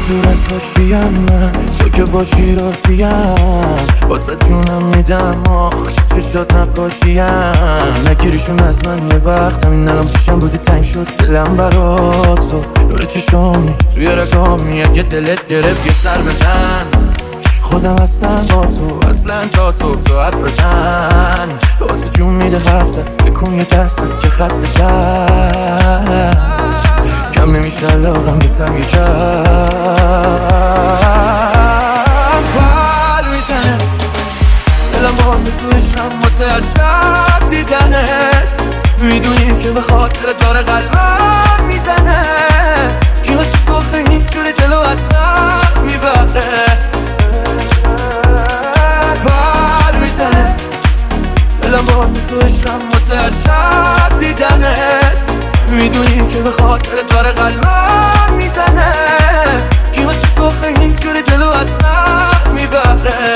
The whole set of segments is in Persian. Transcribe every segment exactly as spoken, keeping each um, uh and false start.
دور از حاشیم من، تو که باشی راضیم، واسه جونم میدم آخ که چشات نقاشیم. نگیریشون از من یه وقت، همین الان پیشم بودی تنگ شد دلم برات. تو نور چشامی توی رگامی، اگه دلت گرفت یه سر بزن. خودم هستم با تو اصلا تا صبح تو حرف بزن. با تو جون میده حرفت، بکن یه درست که خسته شد. کم نمیشه علاقم به تم یکم پل میزنه دلم واسه تو عشقم، واسه هر شب دیدنت. میدونی که به خاطر داره قلبم میزنه، که واسه تو خیلی اینجوری دلو اصلا میبره. پل میزنه دلم واسه تو عشقم، واسه هر شب دیدنت. میدونی که به خاطر داره قلبم میزنه، که واسه تو خیلی اینجوری دلو اصلا میبره.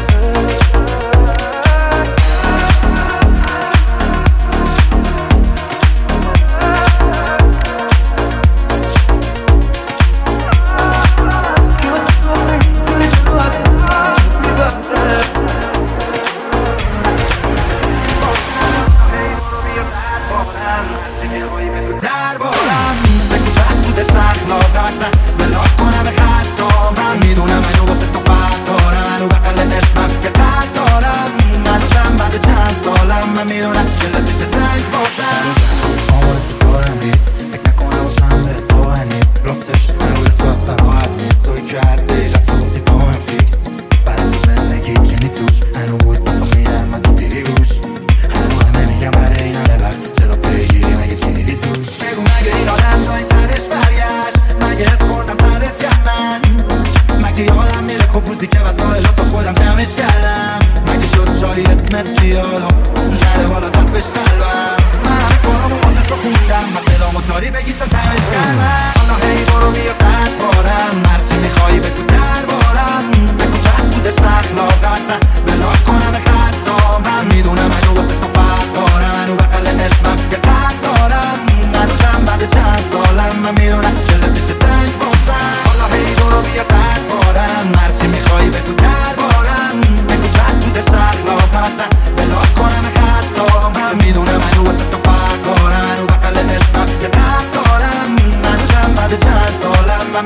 میدونم منو واسه تو فرق دارم، منو بقل اسمم که قد دارم. هنوزم بعد چند سالم من میدونم دلت میشه تنگ باشم. آمار تو دارم نیست، فکر نکنم واسم بهت واقع نیست. راستش نبوده تو اصلا راحت نیست، توی که هر دقیقت صورتی با من فیکس. بعد تو زندگی کنی توش، هنو بویستا تو میدن من تو بیری روش. هنو همه میگم برای این همه وقت چرا پیگیری مگه چیزی توش. بگو مگه این آدم جای سرش برگشت، مگه حس خوردم سرت گرد من. مگه یادم میره خب روزی که وسایلاتو خودم جمعش کردم. مگه شد جایی اسمت بیارم نره بالا تپش قلبم. من همه کارامو واسه تو خوندم، مسئلامو تاری بگی تا تمش کردم. حالا هی برو بیا صد بارم، هرچی میخوایی بگو در بارم. بگو بد بودش اخلاقم اصلا بلا کنم خطا. من میدونم منو واسه تو فرق دارم، منو بقل اسمم یه قد دارم. هنوزم بعد چند سالم من میدونم دلت میشه تنگ باشم. حالا هی برو بیا صد بارم، هرچی میخوایی بگو در بارم. بگو بد بودش اخلاقم اصلا بلا کنم خطا. من میدونم منو واسه تو فرق دارم، منو بقل اسمم یه قد دارم. هنوزم بعد چند سالم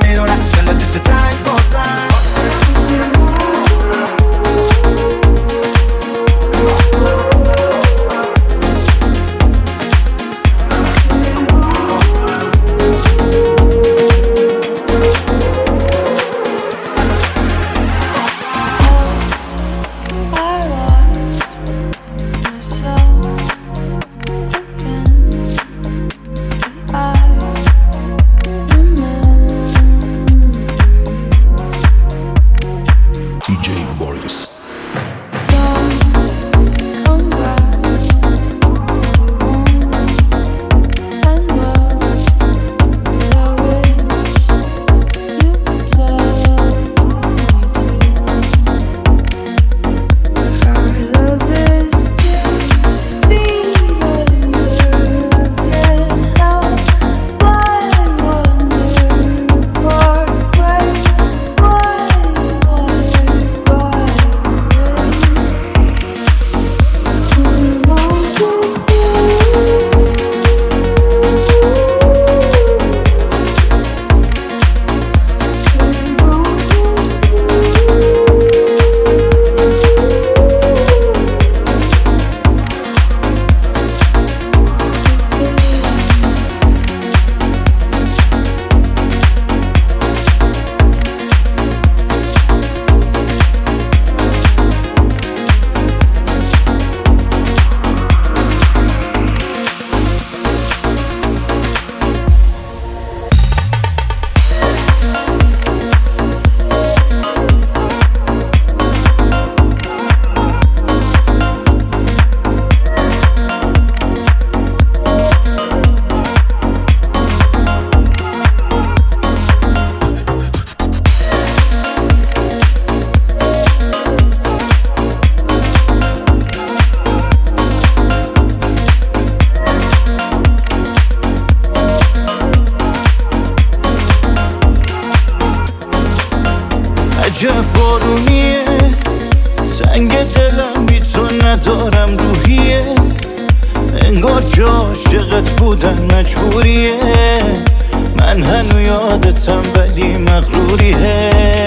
گفتن مجبوریه، من هنو یادتم ولی مغروریه.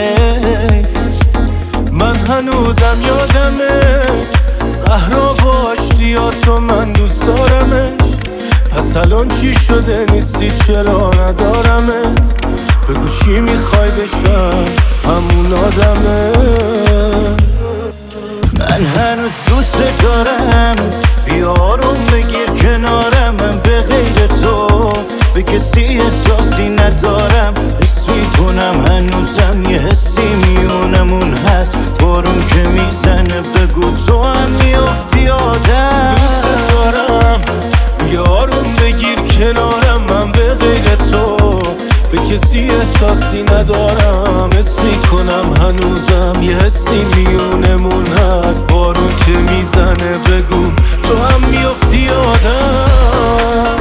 من هنوزم یادمه قهرا باشتی یا تو، من دوست دارمش. پس الان چی شده نیستی چرا ندارمت؟ بگو چی میخوای بشم همون آدمه. من هنوز دوست دارم، بیارم بگیر کنارم. من به غیر تو به کسی احساسی ندارم. حس میکنم هنوزم یه حسی میونمون هست. بارون که میزنه بگو تو هم میافتی آدم. دوست دارم بیارم بگیر کنارم. من به غیر تو به کسی احساسی ندارم. حس میکنم هنوزم یه حسی میونمون هست. بارون که میزنه بگو تو هم میافتی آدم.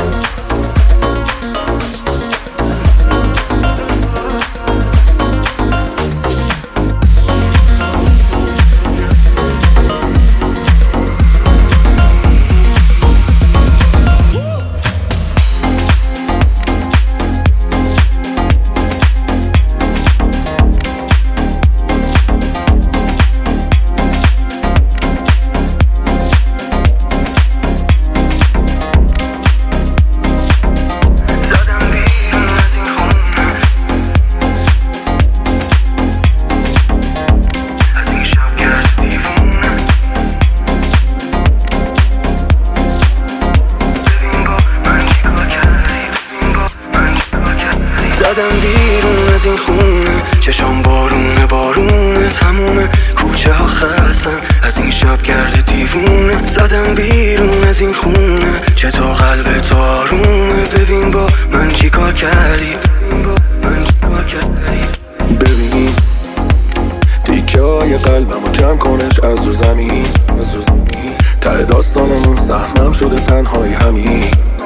زدم بیرون از این خونه، چشام بارونه بارونه، تموم کوچه ها خستن از این شب گرد دیوونه. زدم بیرون از این خونه، چطور قلب تو آرومه؟ ببین با من چی کار کردی، من چی کار کردی. ببین تیکه های قلبمو جمع کنش از رو زمین. ته داستانمون سهمم شده تنهایی همین.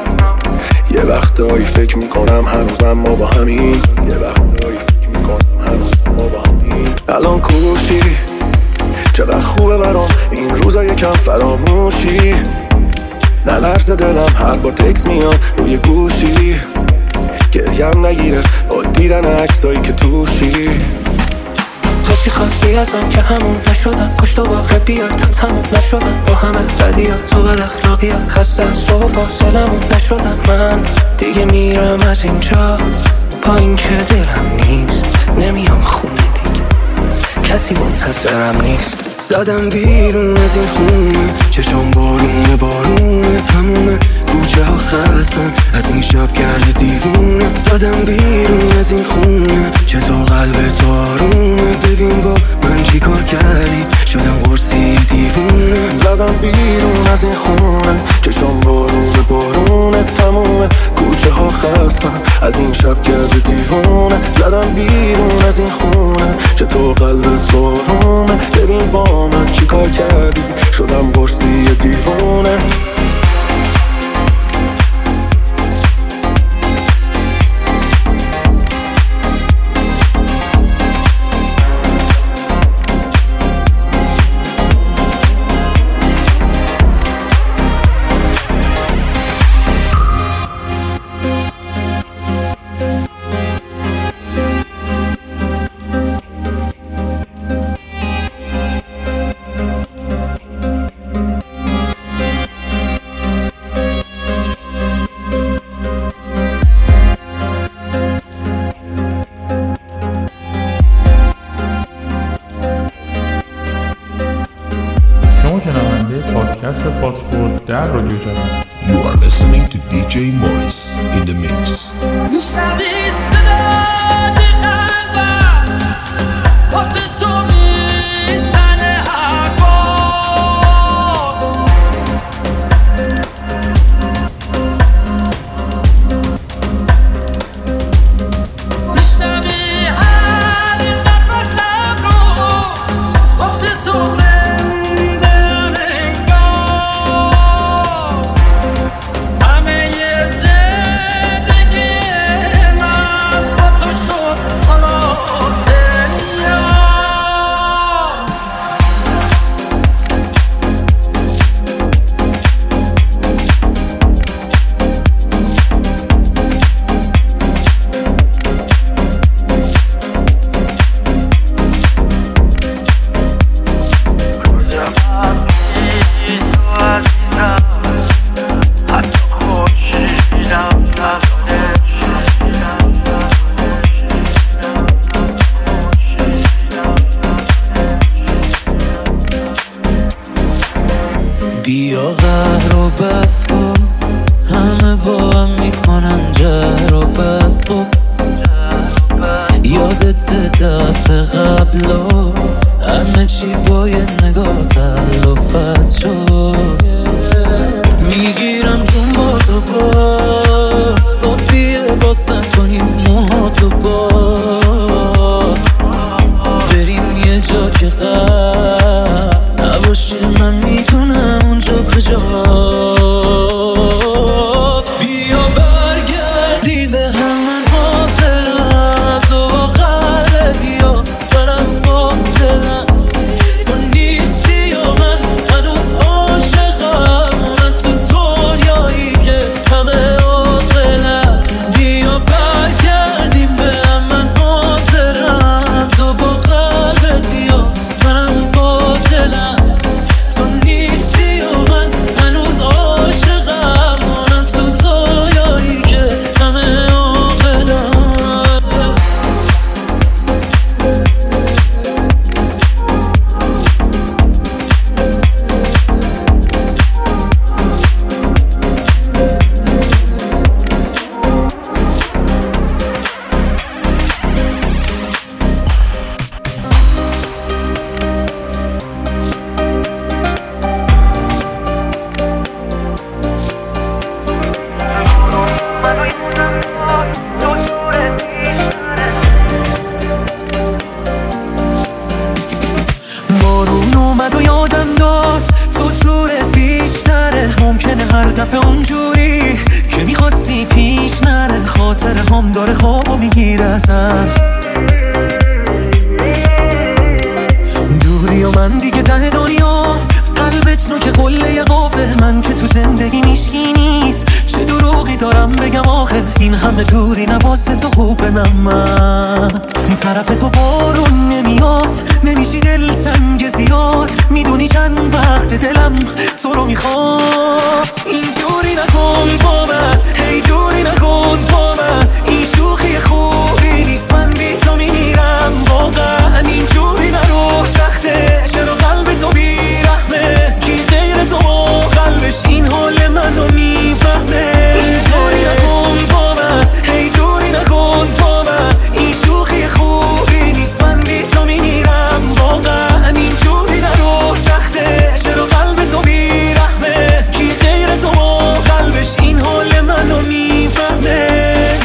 یه وقتایی فکر میکنم هنوزم ما با همین. یه وقتایی فکر میکنم هنوزم ما با همین. الان کوشی چقدر خوبه برام این روزا یکم فراموشی. نلرزه دلم هر بار تکس میاد روی گوشی. گریم نگیره با دیدن عکسایی که توشی. تو چی خواستی ازم که همون نشدم؟ کاش دوباره بیاد تا تموم نشدم با همه بدیات و بد اخلاقیات. خسته از تو و فاصلمون نشدم. من دیگه میرم از اینجا با این که دلم نیست. نمیام خونه دیگه کسی منتظرم نیست. زدم بیرون از این خونه، چشام بارونه بارونه، تموم کوچه ها خستن از این شب گرد دیوونه. زدم بیرون از این خونه، چطور قلب تو آرومه؟ ببین با من چی کار کردی، شدم قرصی دیوونه. زدم بیرون از این خونه، چشام بارونه بارونه، تموم کوچه ها خستن از این شب گرد دیوونه. زدم بیرون از این خونه، چطور قلب تو آرومه؟ ببین با من چی کار کردی، شدم قرصی دیوونه. پادکست پاسپورت در رادیو جوان. You are listening to دی جی Morris in the mix. Yeah. برام داره خوابو میگیره ازم. دوری و من دیگه ته دنیا، قلبت نو که قله قوه من که تو زندگی میشکی نیست. چه دروغی دارم بگم آخه این همه دوری نواسه تو خوبه. نه من طرف تو بارون نمیاد، نمیشی دل تنگ زیاد. میدونی چند وقت دلم تو رو میخواد. اینجوری نکن با من، هی دوری نکن با من. این شوخی خوبی نیست، من بی تو میمیرم واقعا. اینجوری نرو سخته، چرا قلب تو بیرحمه؟ کی غیر تو با قلبش این حال منو میفهمه؟ اینجوری نکن با من، هی دوری نکن با من. این شوخی خوبی نیست، من بی تو میمیرم واقعا. اینجوری نرو سخته، چرا قلب تو بیرحمه؟ کی غیر تو با قلبش این حال منو میفهمه؟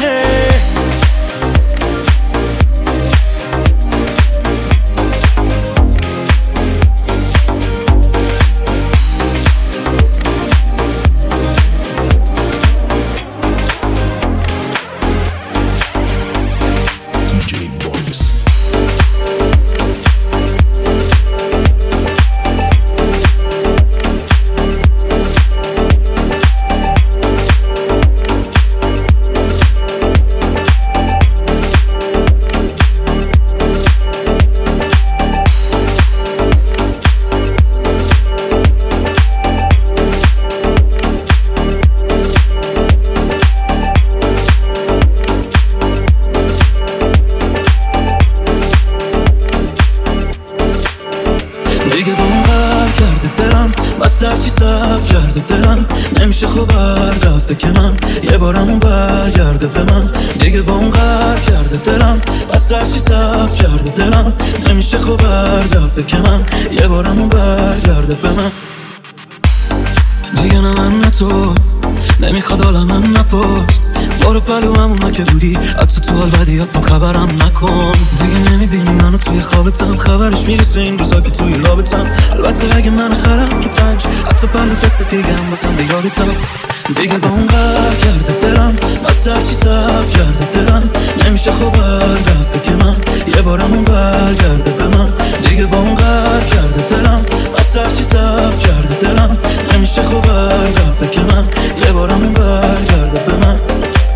سرچی سب کرده دلم، نمیشه خوب رفته که من یه بارم اون برگرده به من. دیگه با اون قرار کرده دلم، بس سرچی سب کرده دلم، نمیشه خوب رفته که من یه بارم اون برگرده به من. دیگه نه من نه تو، نمیخواد حالا من نپرس. برو پلو همونا که بودی، حتی تو حال بدیاتم خبرم نکن. دیگه نمیبینی منو توی خوابتم، خبرش میرسه این روزا که توی رابطم. البته اگه من خرم که تنج، حتی پلو دست دیگه هم باسم به یادتم. دیگه با اون قرار کرده دلم، بس هرچی سب کرده دلم، نمیشه خوب رفته که من یه بارم اون برگرده به من. دیگه با اون قرار کرده دلم، بس هرچی سب کرده دلم، نمیشه خوب رفته که من یه بارم اون برگرده به من.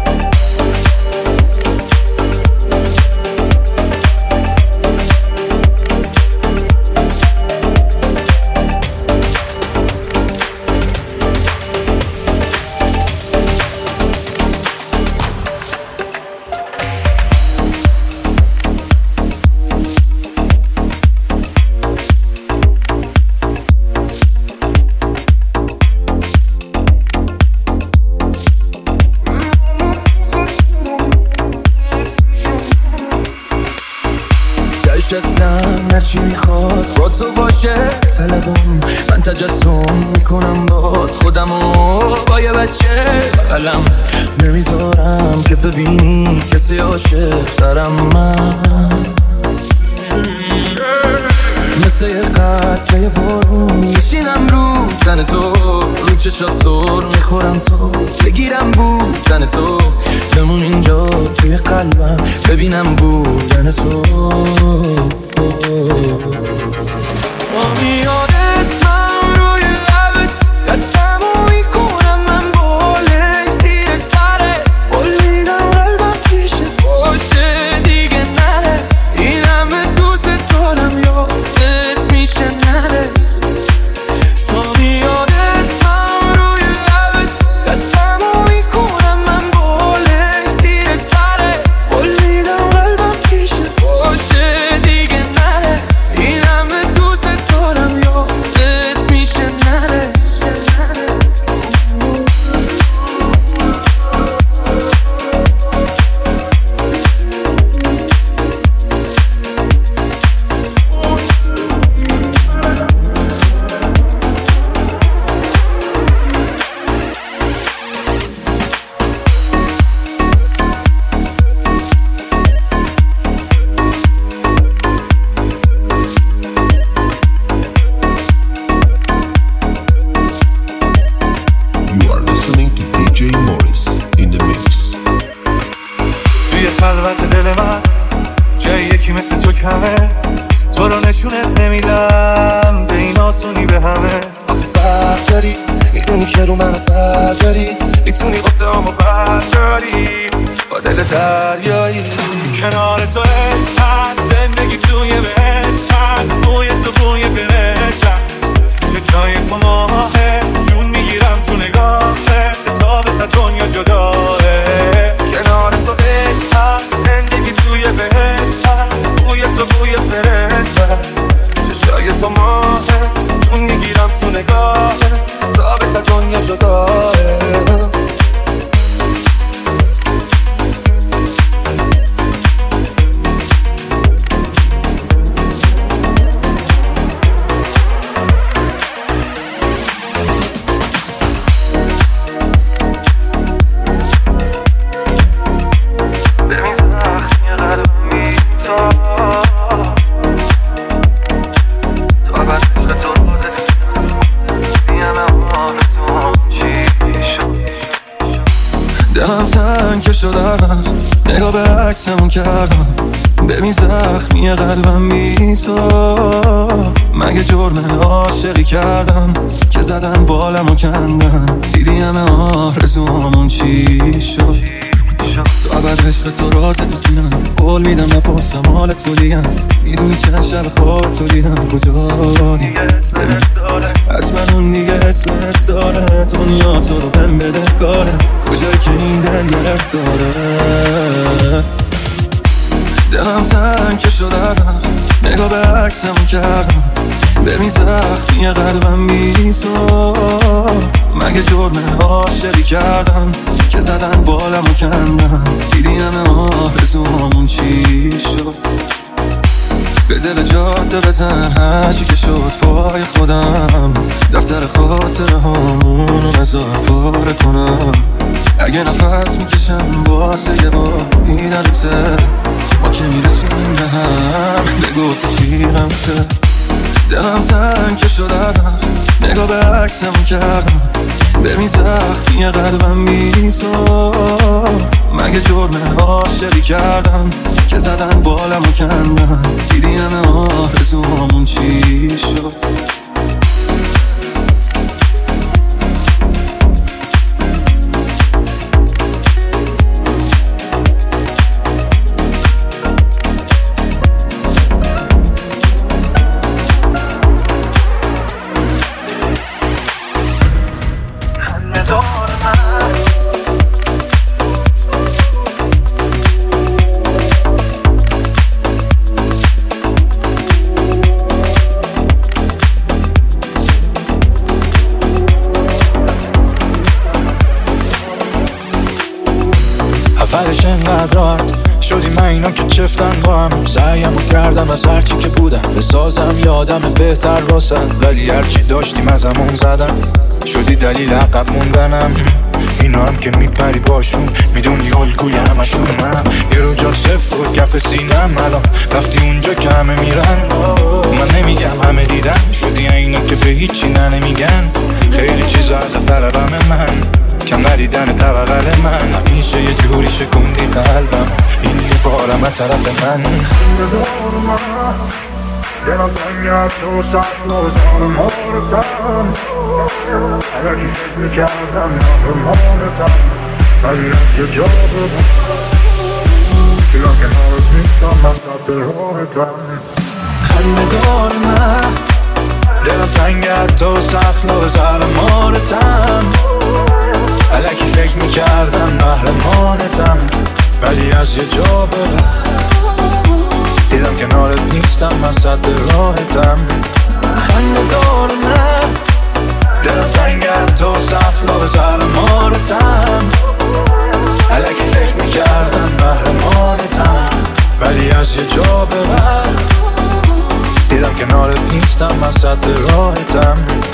اصلا هرچی میخواد با تو باشه طلبم، من تجسم میکنم باد خودمو با یه بچه بغلم. نمیذارم که ببینی کسی عاشق ترم من. مثل یه قطره بارون میشینم رو تن تو، رو چشات سر میخورم تو، بگیرم بود تن تو، بمون اینجا توی قلبم ببینم بودن تو. تو میاد اسمم روی لبت، دستمو میکنم من بالش زیر سرت، بلیدم قلبم پیشت باشه دیگه نره. این همه دوست دارم یادت میشه نره. تو میاد اسمم روی لبت، دستمو میکنم من بالش زیر سرت، بلیدم قلبم پیشت باشه همه، تو رو نشونت نمیدم به این آسونی به همه. آخه فرق داری، میدونی که رو من اثر داری، میتونی قصه همو برداری با دل دریایی. کنار تو عشق هست، زندگی توی بهشت هست، بوی تو بوی فرشت هست، چشای تو ماهه، جون میگیرم تو نگاهه، حسابت دنیا جداه. کنار تو عشق هست، زندگی توی بهشت هست، بوی تو بوی فرشت هست، چشای تو ماهه، جون میگیرم تو نگاهه، حسابت دنیا جداه. دلم تنگ که شدم، نگاه به عکسمون کردم، ببین زخمی قلبم بی تو. مگه جرم عاشقی کردم که زدن بالمو کندن، دیدی همه آرزوامون چی شد. تو ابد عشق تو راز تو سینم، قول میدم نپرسم حالت تو دیگم، میدونی چند شب خواب تو دیدم کجایی. حتما اون دیگه اسمت داره، دنیا تو رو بهم بده کاره، کجایی که این دل گرفت داره. دلم تنگ که شدم، نگاه به عکسمون کردم، ببین زخمی قلبم بی تو. مگه جرم عاشقی کردم که زدن بالمو کندن، دیدی همه آرزوامون چی شد. به دل جاده بزن هرچی که شد پای خودم، دفتر خاطره هامونو بذار پاره کنم. اگه نفس میکشم واسه یه بار دیدنته، ما که میرسیم به هم بگو چی غمته. دلم تنگ که شدم، نگاه به عکسمون کردم، ببین زخمی قلبم بی تو. مگه جرم عاشقی کردم که زدن بالمو کندن، دیدی همه آرزوامون چی شد. اولش انقدر راحت شدی من اینا که چفتن با هم، سعیمو کردم از هرچی که بودم بسازم یادم بهتر واسن، ولی هرچی داشتیم از همون زدم، شدی دلیل عقب موندنم. اینا هم که میپری باشون، میدونی الگوی همشون منم، یه رو جا صفر و کف سینم، الان رفتی اونجا که همه میرن. من نمیگم همه دیدن، شدی اینا که به هیچی نه نمیگن، خیلی چیزا از طلبم من، کم ندیدن طبقل من، همیشه یه جوری شکوندی قلبم، این یه بارم از طرف من. خنده‌دار من دلم تنگ از تو سخت و زارم آرزم، الکی فکر میکردم نفرمانتم، ولی از یه جا ببن دیدم کنارت نیستم، من سد راهتم. خنده‌دار من دلم تنگ از تو سخت و زارم آرزم، الکی فکر میکردم محرمانتم، ولی از یه جا ببن دیدم کنارت نیستم، من سد راهتم. خنده‌دار من دلم تنگ از تو سخت و زرمارتم، الکی فکر میکردم محرمانتم، ولی از یه جا ببن دیدم کنارت نیستم، من سد راهتم.